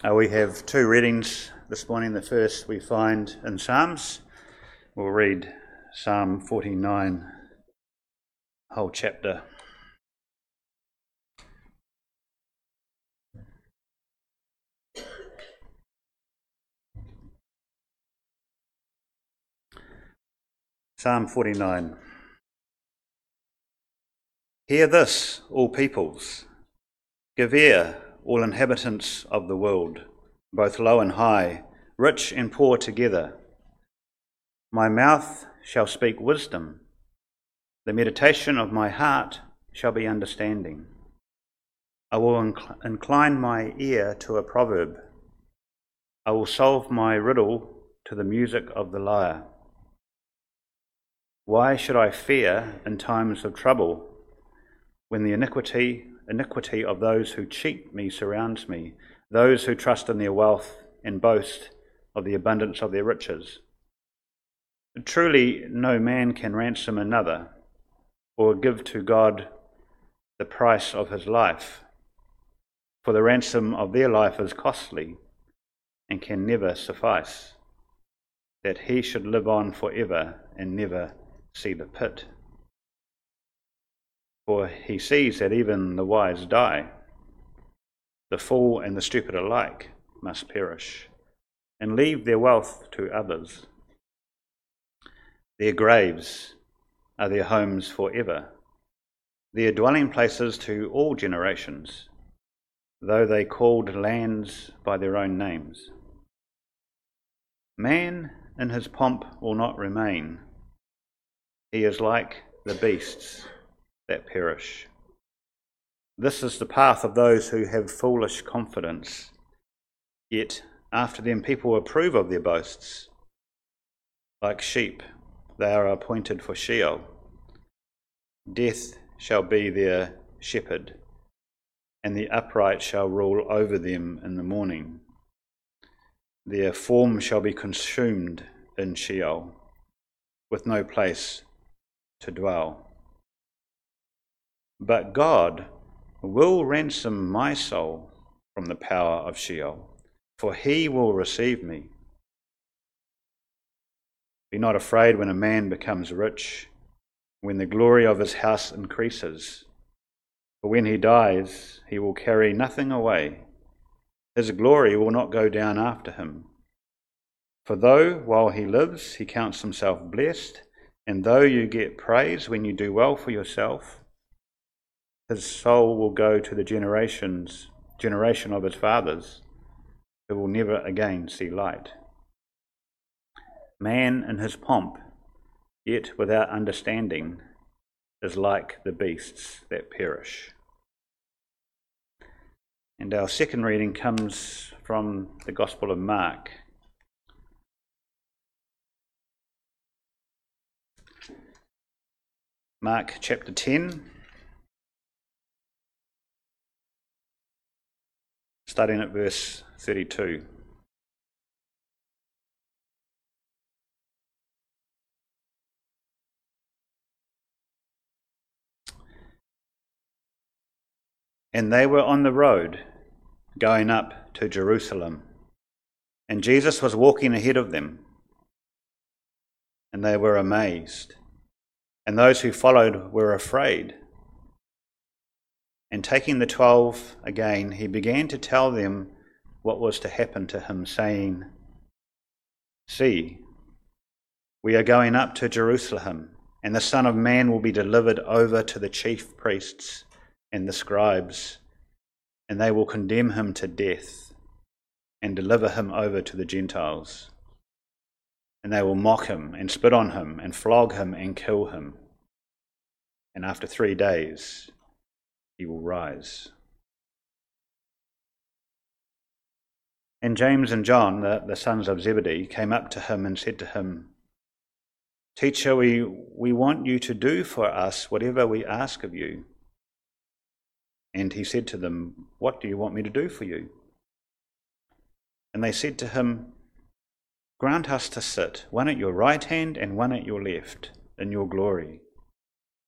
We have two readings this morning. The first we find in Psalms. We'll read Psalm 49, whole chapter. Psalm 49. Hear this, all peoples. Give ear, all inhabitants of the world, both low and high, rich and poor together. My mouth shall speak wisdom. The meditation of my heart shall be understanding. I will incline my ear to a proverb. I will solve my riddle to the music of the lyre. Why should I fear in times of trouble, when the iniquity of those who cheat me surrounds me, those who trust in their wealth and boast of the abundance of their riches? Truly no man can ransom another, or give to God the price of his life, for the ransom of their life is costly and can never suffice, that he should live on forever and never see the pit. For he sees that even the wise die. The fool and the stupid alike must perish, and leave their wealth to others. Their graves are their homes forever, their dwelling places to all generations, though they called lands by their own names. Man in his pomp will not remain. He is like the beasts that perish. This is the path of those who have foolish confidence. Yet after them people approve of their boasts. Like sheep, they are appointed for Sheol. Death shall be their shepherd, and the upright shall rule over them in the morning. Their form shall be consumed in Sheol, with no place to dwell. But God will ransom my soul from the power of Sheol, for he will receive me. Be not afraid when a man becomes rich, when the glory of his house increases. For when he dies, he will carry nothing away. His glory will not go down after him. For though while he lives he counts himself blessed, and though you get praise when you do well for yourself, his soul will go to the generation of his fathers, who will never again see light. Man in his pomp, yet without understanding, is like the beasts that perish. And our second reading comes from the Gospel of Mark. Mark chapter 10, starting at verse 32. And they were on the road going up to Jerusalem, and Jesus was walking ahead of them, and they were amazed, and those who followed were afraid. And taking the 12 again, he began to tell them what was to happen to him, saying, See, we are going up to Jerusalem, and the Son of Man will be delivered over to the chief priests and the scribes, and they will condemn him to death and deliver him over to the Gentiles. And they will mock him and spit on him and flog him and kill him. And after 3 days he will rise. And James and John, the sons of Zebedee, came up to him and said to him, Teacher, we want you to do for us whatever we ask of you. And he said to them, What do you want me to do for you? And they said to him, Grant us to sit, one at your right hand and one at your left, in your glory.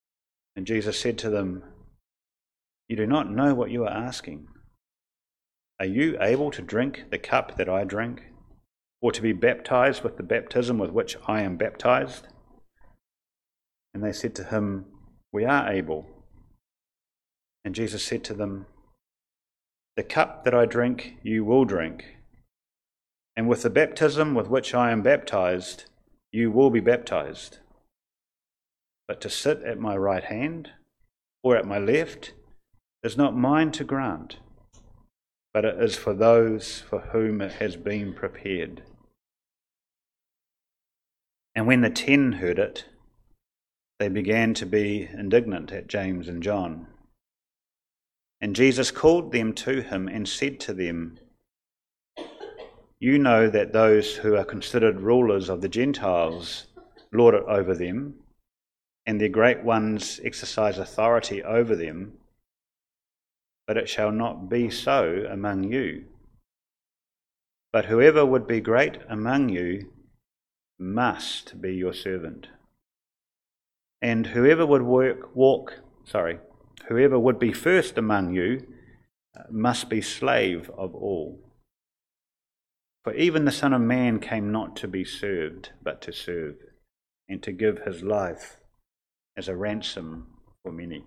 And Jesus said to them, You do not know what you are asking. Are you able to drink the cup that I drink, or to be baptized with the baptism with which I am baptized?" And they said to him, "We are able." And Jesus said to them, "The cup that I drink, you will drink, and with the baptism with which I am baptized, you will be baptized. But to sit at my right hand or at my left is not mine to grant, but it is for those for whom it has been prepared." And when the 10 heard it, they began to be indignant at James and John. And Jesus called them to him and said to them, "You know that those who are considered rulers of the Gentiles lord it over them, and their great ones exercise authority over them. But it shall not be so among you. But whoever would be great among you must be your servant. And whoever would be first among you must be slave of all. For even the Son of Man came not to be served, but to serve, and to give his life as a ransom for many."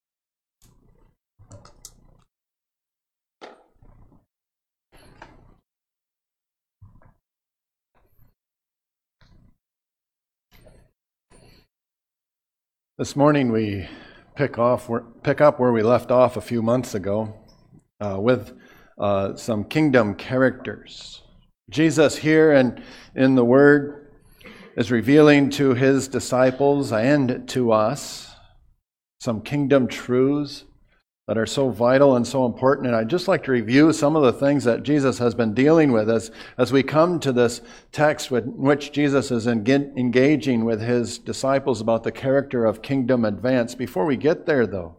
This morning we pick up where we left off a few months ago with some kingdom characters. Jesus here in the Word is revealing to his disciples and to us some kingdom truths that are so vital and so important. And I'd just like to review some of the things that Jesus has been dealing with as we come to this text in which Jesus is engaging with his disciples about the character of kingdom advance. Before we get there, though,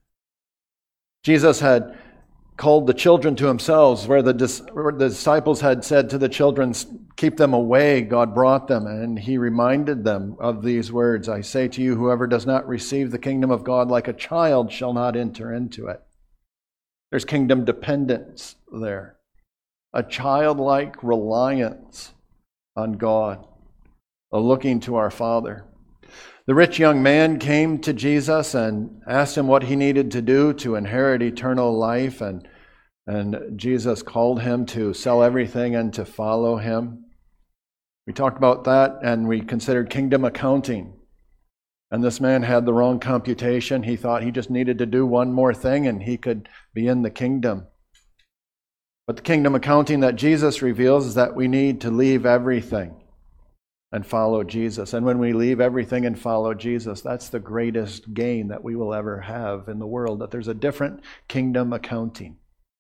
Jesus had called the children to himself, where the disciples had said to the children, "Keep them away," God brought them, and he reminded them of these words, "I say to you, whoever does not receive the kingdom of God like a child shall not enter into it." There's kingdom dependence there, a childlike reliance on God, a looking to our Father. The rich young man came to Jesus and asked him what he needed to do to inherit eternal life, and Jesus called him to sell everything and to follow him. We talked about that, and we considered kingdom accounting. And this man had the wrong computation. He thought he just needed to do one more thing and he could be in the kingdom. But the kingdom accounting that Jesus reveals is that we need to leave everything and follow Jesus. And when we leave everything and follow Jesus, that's the greatest gain that we will ever have in the world, that there's a different kingdom accounting.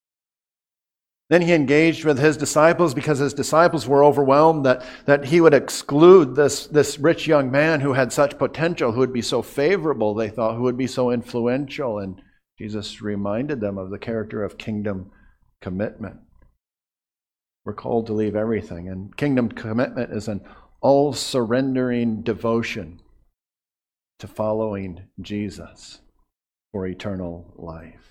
Then he engaged with his disciples because his disciples were overwhelmed that he would exclude this rich young man who had such potential, who would be so favorable, they thought, who would be so influential. And Jesus reminded them of the character of kingdom commitment. We're called to leave everything. And kingdom commitment is an all-surrendering devotion to following Jesus for eternal life.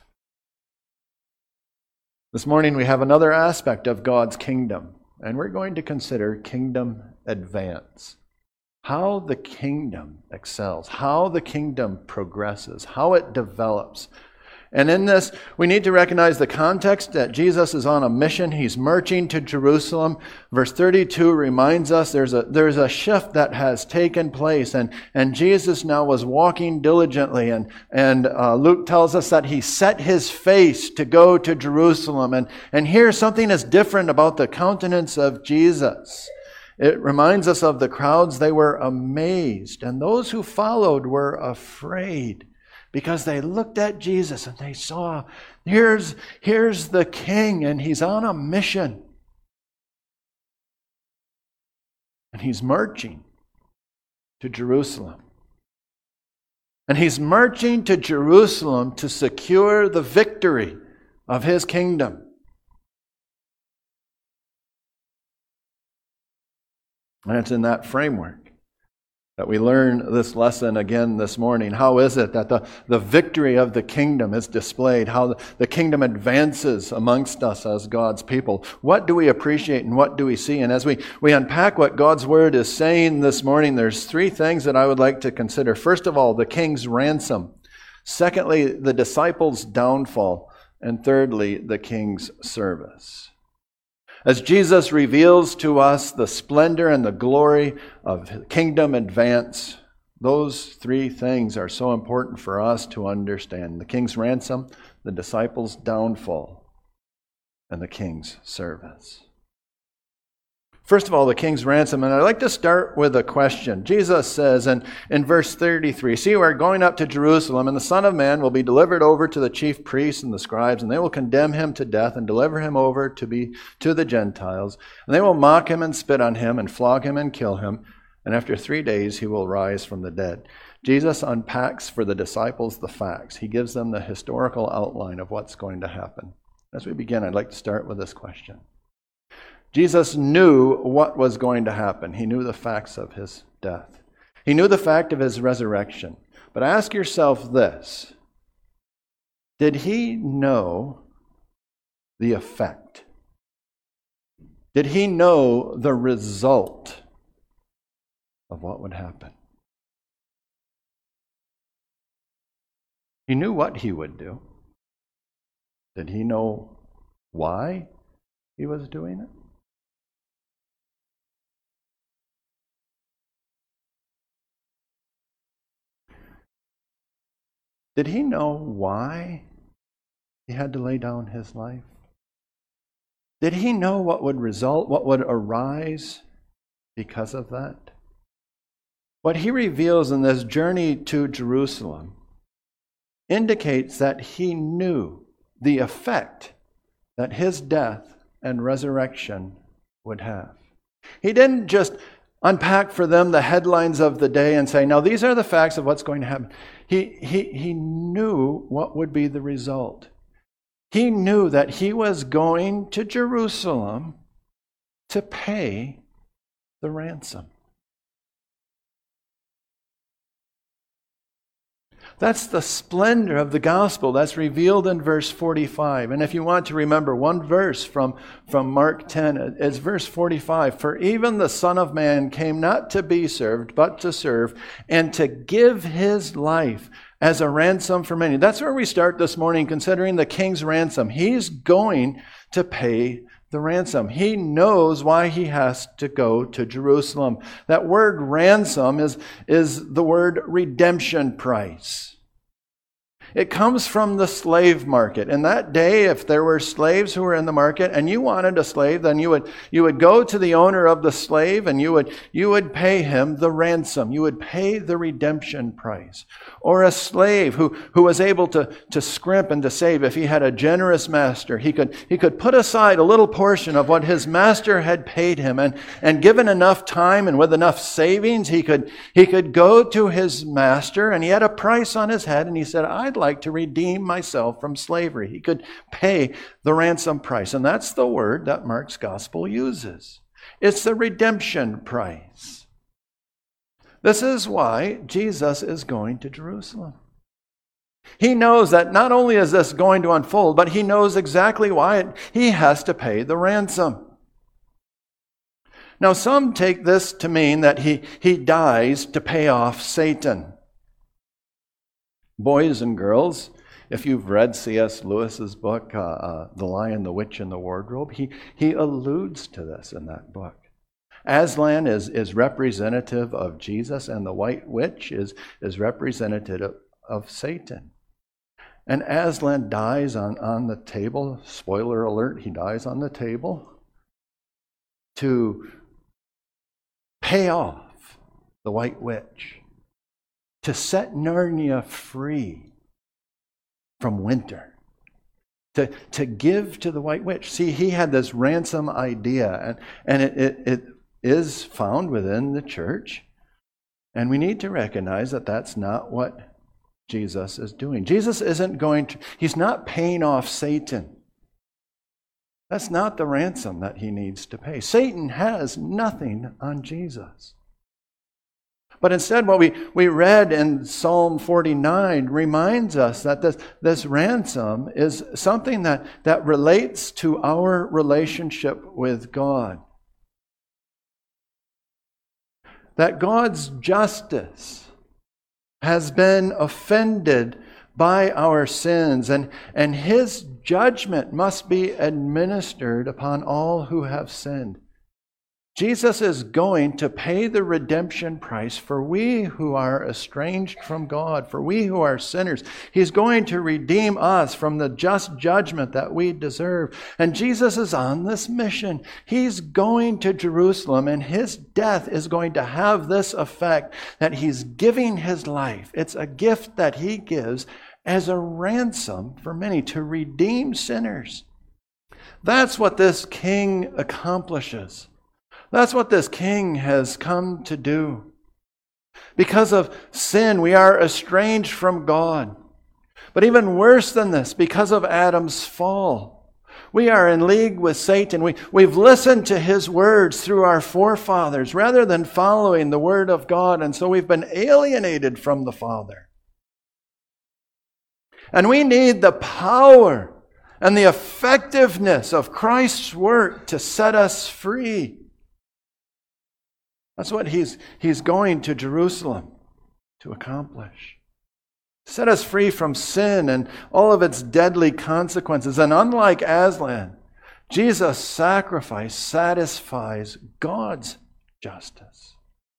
This morning we have another aspect of God's kingdom, and we're going to consider kingdom advance. How the kingdom excels, how the kingdom progresses, how it develops. And in this, we need to recognize the context that Jesus is on a mission. He's marching to Jerusalem. Verse 32 reminds us there's a shift that has taken place, and Jesus now was walking diligently. And Luke tells us that he set his face to go to Jerusalem. And here something is different about the countenance of Jesus. It reminds us of the crowds. They were amazed, and those who followed were afraid, because they looked at Jesus and they saw, here's the king, and he's on a mission. And he's marching to Jerusalem. And he's marching to Jerusalem to secure the victory of his kingdom. And it's in that framework that we learn this lesson again this morning. How is it that the victory of the kingdom is displayed? How the kingdom advances amongst us as God's people? What do we appreciate and what do we see? And as we unpack what God's word is saying this morning, there's three things that I would like to consider. First of all, the king's ransom. Secondly, the disciples' downfall. And thirdly, the king's service. As Jesus reveals to us the splendor and the glory of kingdom advance, those three things are so important for us to understand. The king's ransom, the disciples' downfall, and the king's service. First of all, the king's ransom, and I'd like to start with a question. Jesus says in verse 33, "See, we are going up to Jerusalem, and the Son of Man will be delivered over to the chief priests and the scribes, and they will condemn him to death and deliver him over to the Gentiles. And they will mock him and spit on him and flog him and kill him, and after 3 days he will rise from the dead." Jesus unpacks for the disciples the facts. He gives them the historical outline of what's going to happen. As we begin, I'd like to start with this question. Jesus knew what was going to happen. He knew the facts of his death. He knew the fact of his resurrection. But ask yourself this: did he know the effect? Did he know the result of what would happen? He knew what he would do. Did he know why he was doing it? Did he know why he had to lay down his life? Did he know what would result, what would arise because of that? What he reveals in this journey to Jerusalem indicates that he knew the effect that his death and resurrection would have. He didn't just unpack for them the headlines of the day and say, now these are the facts of what's going to happen. He knew what would be the result. He knew that he was going to Jerusalem to pay the ransom. That's the splendor of the gospel that's revealed in verse 45. And if you want to remember one verse from Mark 10, it's verse 45. "For even the Son of Man came not to be served, but to serve, and to give his life as a ransom for many." That's where we start this morning, considering the king's ransom. He's going to pay the ransom. He knows why he has to go to Jerusalem. That word ransom is the word redemption price. It comes from the slave market. In that day, if there were slaves who were in the market and you wanted a slave, then you would go to the owner of the slave and you would pay him the ransom. You would pay the redemption price. Or a slave who was able to scrimp and to save. If he had a generous master, he could put aside a little portion of what his master had paid him, and given enough time and with enough savings, he could go to his master, and he had a price on his head, and he said, "I'd like to redeem myself from slavery." He could pay the ransom price. And that's the word that Mark's gospel uses. It's the redemption price. This is why Jesus is going to Jerusalem. He knows that not only is this going to unfold, but he knows exactly why he has to pay the ransom. Now, some take this to mean that he dies to pay off Satan. Boys and girls, if you've read C.S. Lewis's book, The Lion, the Witch, and the Wardrobe, he alludes to this in that book. Aslan is representative of Jesus, and the White Witch is representative of Satan. And Aslan dies on the table. Spoiler alert, he dies on the table to pay off the White Witch, to set Narnia free from winter, to give to the White Witch. See, he had this ransom idea, and it is found within the church, and we need to recognize that that's not what Jesus is doing. Jesus he's not paying off Satan. That's not the ransom that he needs to pay. Satan has nothing on Jesus. But instead, what we read in Psalm 49 reminds us that this ransom is something that relates to our relationship with God. That God's justice has been offended by our sins, and His judgment must be administered upon all who have sinned. Jesus is going to pay the redemption price for we who are estranged from God, for we who are sinners. He's going to redeem us from the just judgment that we deserve. And Jesus is on this mission. He's going to Jerusalem, and His death is going to have this effect that He's giving His life. It's a gift that He gives as a ransom for many to redeem sinners. That's what this King accomplishes. That's what this King has come to do. Because of sin, we are estranged from God. But even worse than this, because of Adam's fall, we are in league with Satan. We've listened to his words through our forefathers rather than following the Word of God, and so we've been alienated from the Father. And we need the power and the effectiveness of Christ's work to set us free. That's what he's going to Jerusalem to accomplish. Set us free from sin and all of its deadly consequences. And unlike Aslan, Jesus' sacrifice satisfies God's justice.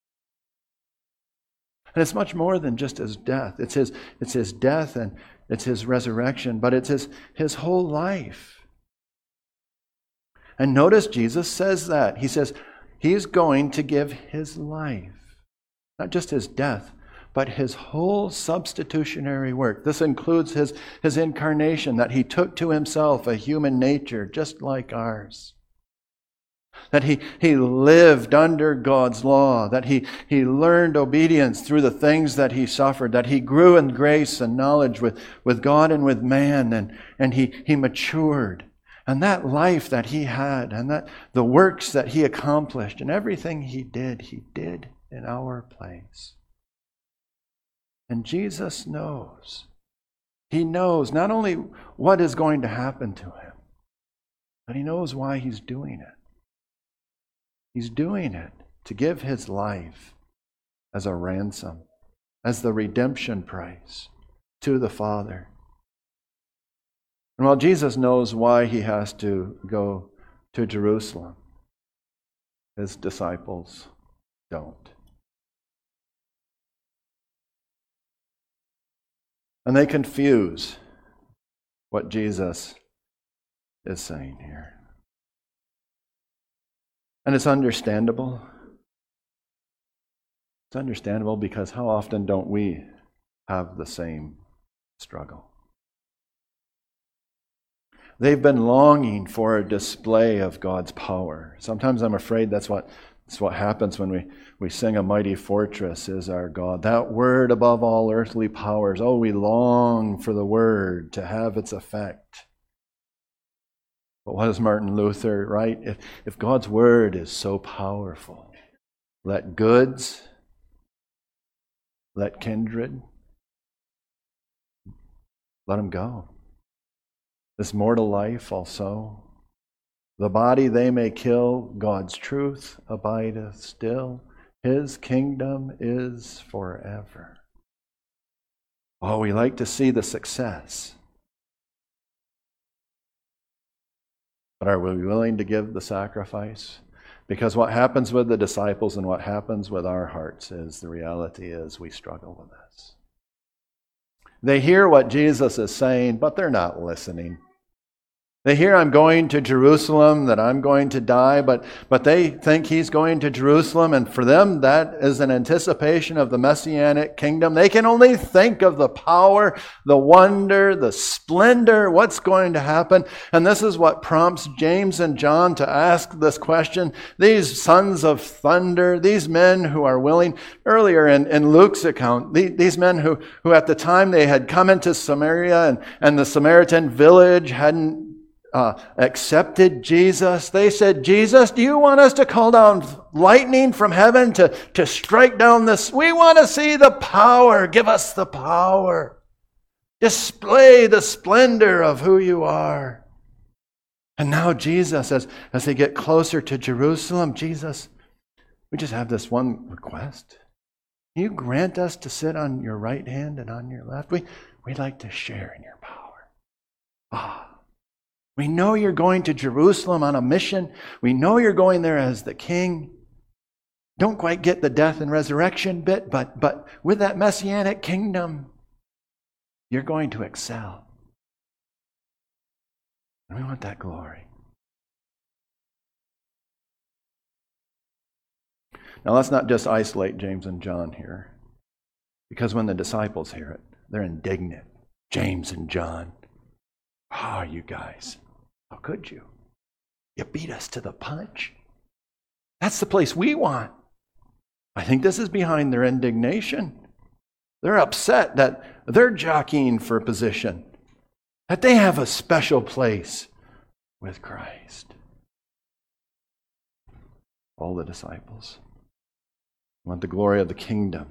And it's much more than just His death. It's his death and it's His resurrection, but it's his whole life. And notice Jesus says that. He says, He's going to give His life. Not just His death, but His whole substitutionary work. This includes His incarnation, that He took to Himself a human nature just like ours. That He lived under God's law. That He learned obedience through the things that He suffered. That He grew in grace and knowledge with God and with man. And He matured. And that life that He had, and that the works that He accomplished, and everything He did in our place. And Jesus knows. He knows not only what is going to happen to Him, but He knows why He's doing it. He's doing it to give His life as a ransom, as the redemption price to the Father. And while Jesus knows why He has to go to Jerusalem, His disciples don't. And they confuse what Jesus is saying here. And it's understandable. It's understandable because how often don't we have the same struggle? They've been longing for a display of God's power. Sometimes I'm afraid that's what happens when we sing "A Mighty Fortress is Our God." That word above all earthly powers. Oh, we long for the word to have its effect. But what does Martin Luther write? If God's word is so powerful, let goods, let kindred, let them go. This mortal life also. The body they may kill, God's truth abideth still. His kingdom is forever. Oh, we like to see the success. But are we willing to give the sacrifice? Because what happens with the disciples and what happens with our hearts is the reality is we struggle with this. They hear what Jesus is saying, but they're not listening. They hear I'm going to Jerusalem, that I'm going to die, but they think He's going to Jerusalem, and for them that is an anticipation of the Messianic kingdom. They can only think of the power, the wonder, the splendor, what's going to happen. And this is what prompts James and John to ask this question. These sons of thunder, these men who are willing, earlier in Luke's account, these men who at the time they had come into Samaria and the Samaritan village hadn't accepted Jesus. They said, Jesus, do you want us to call down lightning from heaven to strike down this? We want to see the power. Give us the power. Display the splendor of who you are. And now Jesus, as they get closer to Jerusalem, Jesus, we just have this one request. Can you grant us to sit on your right hand and on your left? We'd like to share in your power. We know you're going to Jerusalem on a mission. We know you're going there as the king. Don't quite get the death and resurrection bit, but with that messianic kingdom, you're going to excel. And we want that glory. Now let's not just isolate James and John here, because when the disciples hear it, they're indignant. James and John. Ah, you guys, how could you? You beat us to the punch. That's the place we want. I think this is behind their indignation. They're upset that they're jockeying for position, that they have a special place with Christ. All the disciples want the glory of the kingdom.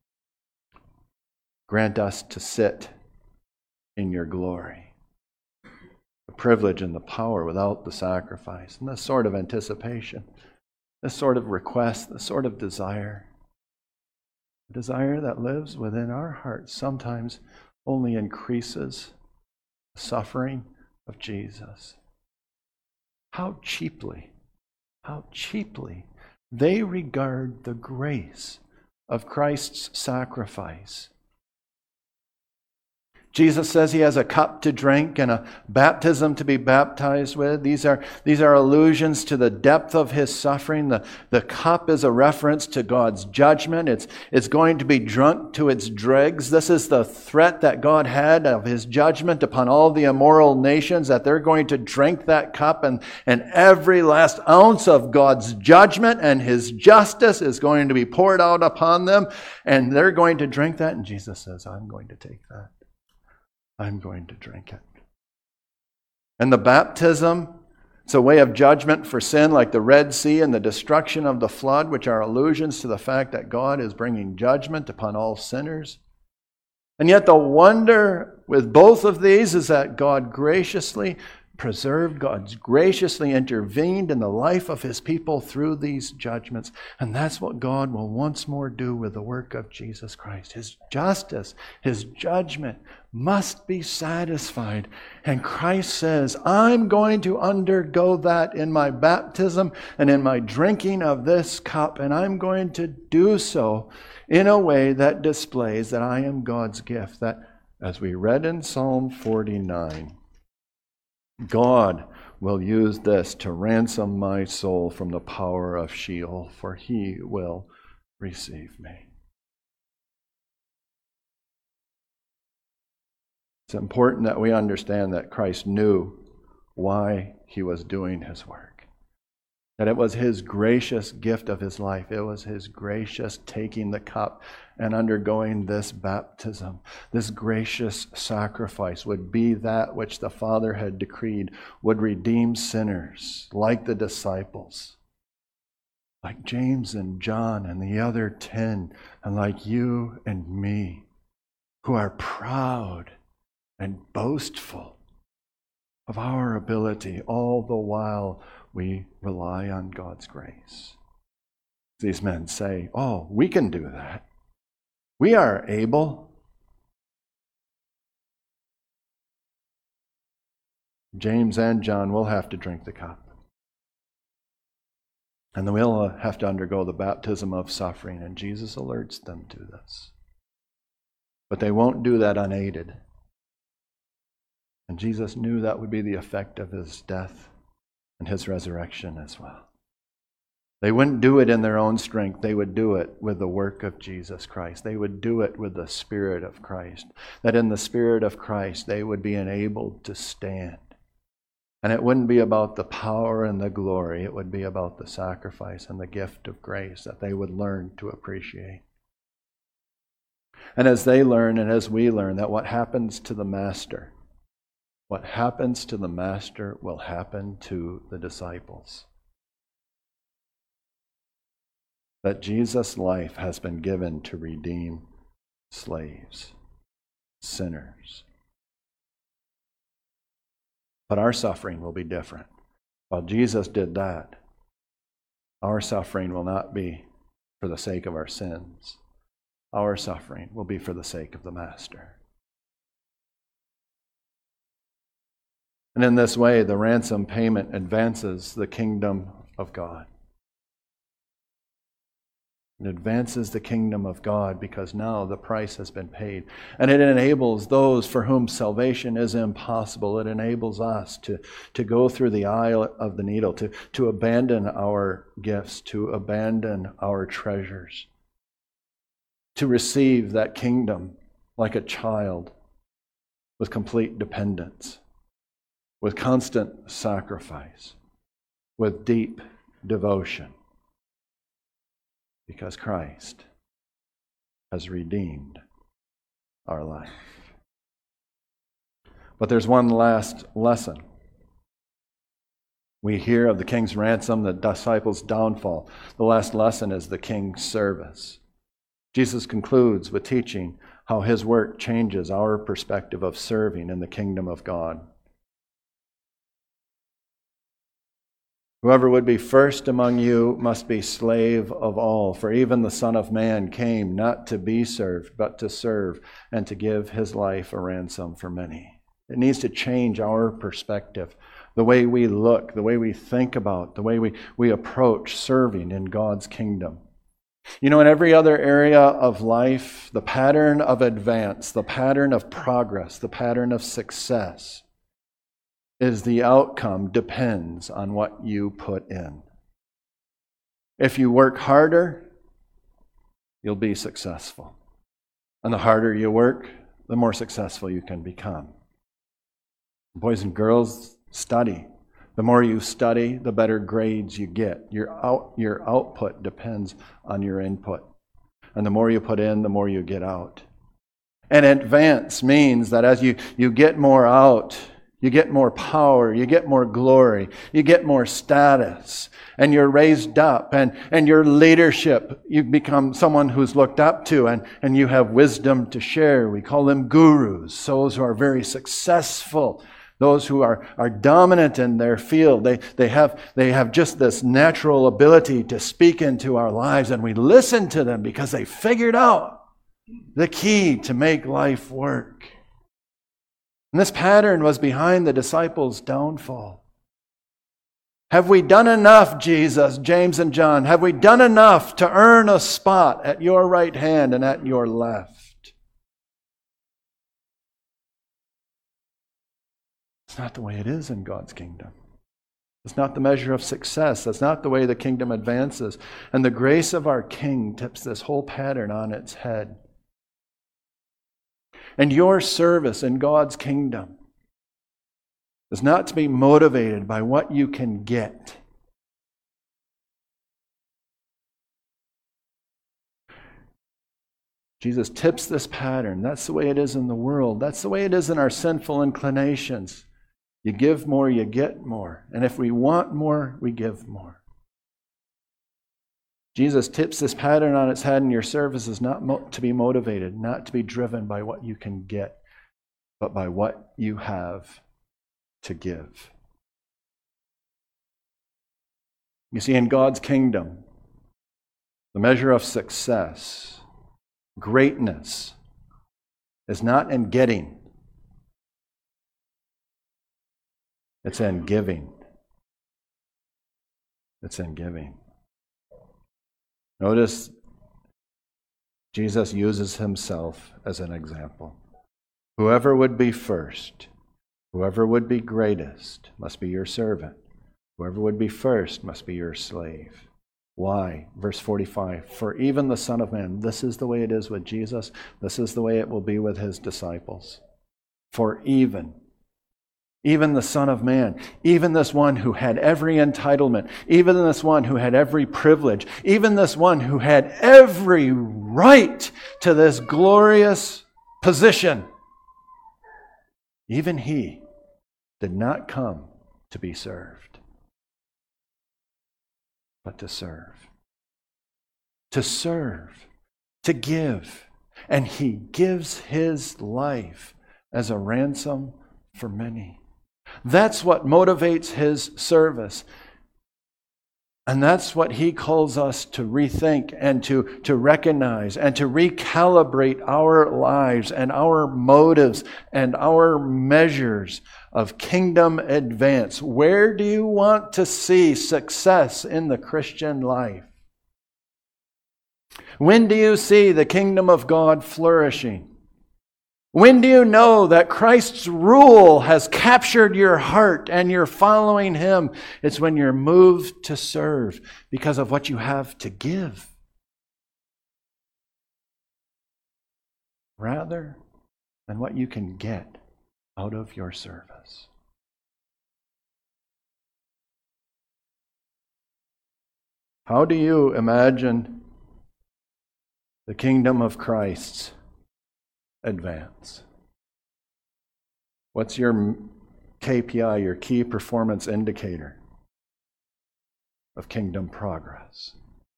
Grant us to sit in your glory. The privilege and the power without the sacrifice. And this sort of anticipation, this sort of request, this sort of desire. A desire that lives within our hearts sometimes only increases the suffering of Jesus. How cheaply they regard the grace of Christ's sacrifice. Jesus says he has a cup to drink and a baptism to be baptized with. These are allusions to the depth of his suffering. The cup is a reference to God's judgment. It's going to be drunk to its dregs. This is the threat that God had of his judgment upon all the immoral nations, that they're going to drink that cup, and every last ounce of God's judgment and his justice is going to be poured out upon them, and they're going to drink that. And Jesus says, I'm going to take that. I'm going to drink it. And the baptism, it's a way of judgment for sin, like the Red Sea and the destruction of the flood, which are allusions to the fact that God is bringing judgment upon all sinners. And yet the wonder with both of these is that God graciously preserved, God graciously intervened in the life of his people through these judgments. And that's what God will once more do with the work of Jesus Christ. His justice, his judgment must be satisfied. And Christ says, I'm going to undergo that in my baptism and in my drinking of this cup, and I'm going to do so in a way that displays that I am God's gift. That, as we read in Psalm 49, God will use this to ransom my soul from the power of Sheol, for he will receive me. It's important that we understand that Christ knew why he was doing his work. That it was his gracious gift of his life. It was his gracious taking the cup and undergoing this baptism. This gracious sacrifice would be that which the Father had decreed would redeem sinners like the disciples, like James and John and the other 10, and like you and me, who are proud and boastful of our ability, all the while we rely on God's grace. These men say, oh, we can do that. We are able. James and John will have to drink the cup. And then we'll have to undergo the baptism of suffering, and Jesus alerts them to this. But they won't do that unaided. And Jesus knew that would be the effect of his death and his resurrection as well. They wouldn't do it in their own strength. They would do it with the work of Jesus Christ. They would do it with the Spirit of Christ. That in the Spirit of Christ they would be enabled to stand. And it wouldn't be about the power and the glory. It would be about the sacrifice and the gift of grace that they would learn to appreciate. And as they learn and as we learn that what happens to the Master What happens to the master will happen to the disciples. That Jesus' life has been given to redeem slaves, sinners. But our suffering will be different. While Jesus did that, our suffering will not be for the sake of our sins. Our suffering will be for the sake of the Master. And in this way, the ransom payment advances the kingdom of God. It advances the kingdom of God because now the price has been paid. And it enables those for whom salvation is impossible. It enables us to go through the eye of the needle, to abandon our gifts, to abandon our treasures, to receive that kingdom like a child with complete dependence, with constant sacrifice, with deep devotion. Because Christ has redeemed our life. But there's one last lesson. We hear of the king's ransom, the disciples' downfall. The last lesson is the king's service. Jesus concludes with teaching how his work changes our perspective of serving in the kingdom of God. Whoever would be first among you must be slave of all, for even the Son of Man came not to be served, but to serve and to give his life a ransom for many. It needs to change our perspective, the way we look, the way we think about, the way we approach serving in God's kingdom. You know, in every other area of life, the pattern of advance, the pattern of progress, the pattern of success is the outcome depends on what you put in. If you work harder, you'll be successful. And the harder you work, the more successful you can become. Boys and girls, study. The more you study, the better grades you get. Your output depends on your input. And the more you put in, the more you get out. And advance means that as you get more out, you get more power, you get more glory, you get more status, and you're raised up, and your leadership, you become someone who's looked up to, and you have wisdom to share. We call them gurus, those who are very successful, those who are dominant in their field. They have just this natural ability to speak into our lives, and we listen to them because they figured out the key to make life work. And this pattern was behind the disciples' downfall. Have we done enough, Jesus, James and John? Have we done enough to earn a spot at your right hand and at your left? It's not the way it is in God's kingdom. It's not the measure of success. That's not the way the kingdom advances. And the grace of our King tips this whole pattern on its head. And your service in God's kingdom is not to be motivated by what you can get. Jesus tips this pattern. That's the way it is in the world. That's the way it is in our sinful inclinations. You give more, you get more. And if we want more, we give more. Jesus tips this pattern on its head, and your service is not to be motivated, not to be driven by what you can get, but by what you have to give. You see, in God's kingdom, the measure of success, greatness, is not in getting. It's in giving. It's in giving. Notice Jesus uses himself as an example. Whoever would be first, whoever would be greatest, must be your servant. Whoever would be first must be your slave. Why? Verse 45, for even the Son of Man, this is the way it is with Jesus, this is the way it will be with his disciples. For even the Son of Man, even this one who had every entitlement, even this one who had every privilege, even this one who had every right to this glorious position, even he did not come to be served, but to serve. To serve, to give. And he gives his life as a ransom for many. That's what motivates his service. And that's what he calls us to rethink and to recognize and to recalibrate our lives and our motives and our measures of kingdom advance. Where do you want to see success in the Christian life? When do you see the kingdom of God flourishing? When do you know that Christ's rule has captured your heart and you're following him? It's when you're moved to serve because of what you have to give, rather than what you can get out of your service. How do you imagine the kingdom of Christ's advance? What's your KPI, your key performance indicator of kingdom progress?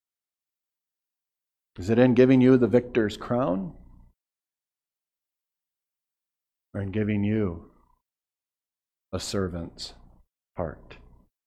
Is it in giving you the victor's crown? Or in giving you a servant's heart?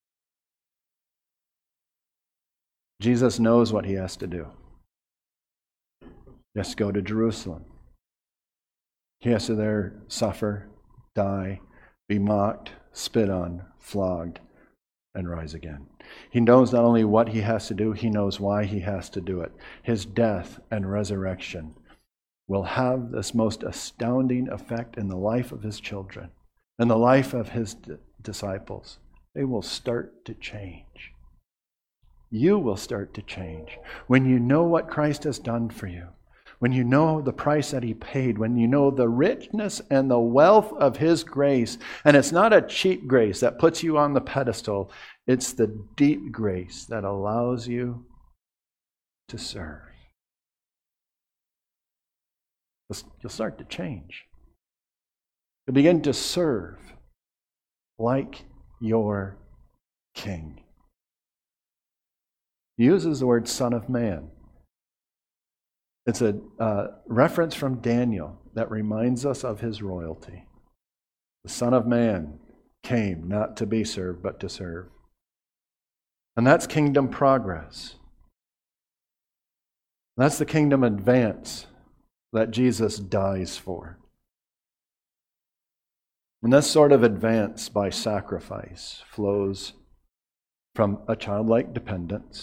Jesus knows what he has to do. He has to go to Jerusalem. He has to there suffer, die, be mocked, spit on, flogged, and rise again. He knows not only what he has to do, he knows why he has to do it. His death and resurrection will have this most astounding effect in the life of his children and the life of his disciples. They will start to change. You will start to change when you know what Christ has done for you. When you know the price that he paid, when you know the richness and the wealth of his grace, and it's not a cheap grace that puts you on the pedestal, it's the deep grace that allows you to serve. You'll start to change. You'll begin to serve like your King. He uses the word Son of Man. It's a reference from Daniel that reminds us of his royalty. The Son of Man came not to be served, but to serve. And that's kingdom progress. That's the kingdom advance that Jesus dies for. And this sort of advance by sacrifice flows from a childlike dependence,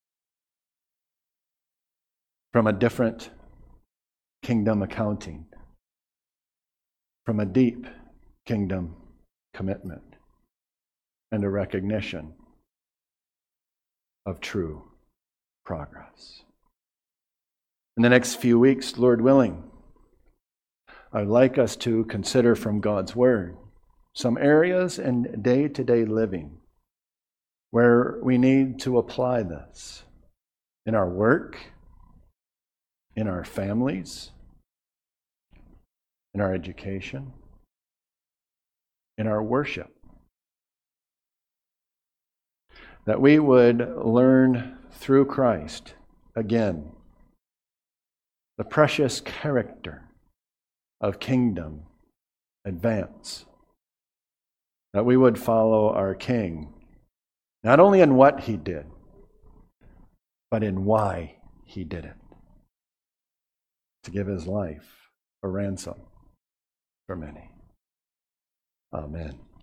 from a different kingdom accounting, from a deep kingdom commitment, and a recognition of true progress. In the next few weeks, Lord willing, I'd like us to consider from God's Word some areas in day-to-day living where we need to apply this in our work, in our families, in our education, in our worship. That we would learn through Christ, again, the precious character of kingdom advance. That we would follow our King, not only in what he did, but in why he did it. To give his life a ransom for many. Amen.